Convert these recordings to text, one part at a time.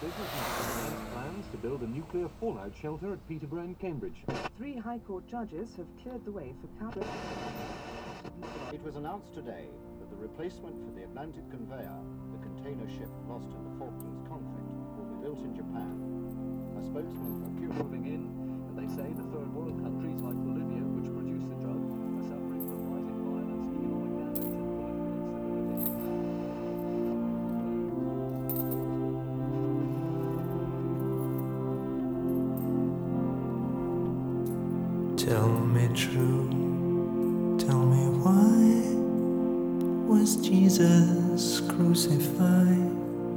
businessman announced plans to build a nuclear fallout shelter at Peterborough in Cambridge. 3 High Court judges have cleared the way for Cabinet. It was announced today that the replacement for the Atlantic conveyor, the container ship lost in the Falklands conflict, will be built in Japan. A spokesman for Cuba Moving in, and they say the third world countries like Bolivia, which produce the drug, are suffering from rising violence, economic damage, and political instability. Tell me true, tell me why was Jesus crucified?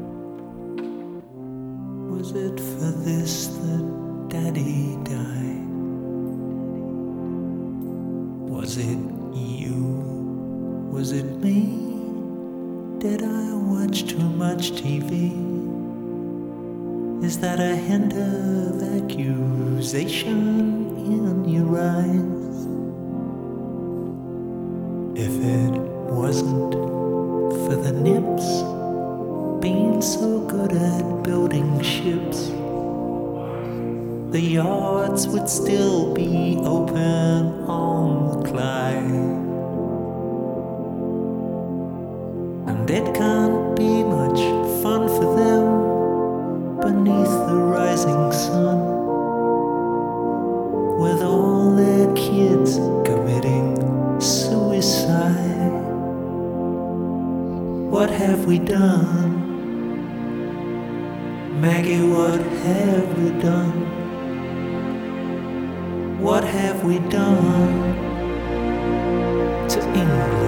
Was it for this that Daddy died? Was it you? Was it me? Did I watch too much TV? Is that a hint of accusation in your eyes? If it wasn't for the nips being so good at building ships, the yards would still be open on the Clyde. And it can't be much fun for them beneath the rising sun, with all their kids committing suicide. What have we done? Maggie, what have we done? What have we done to England?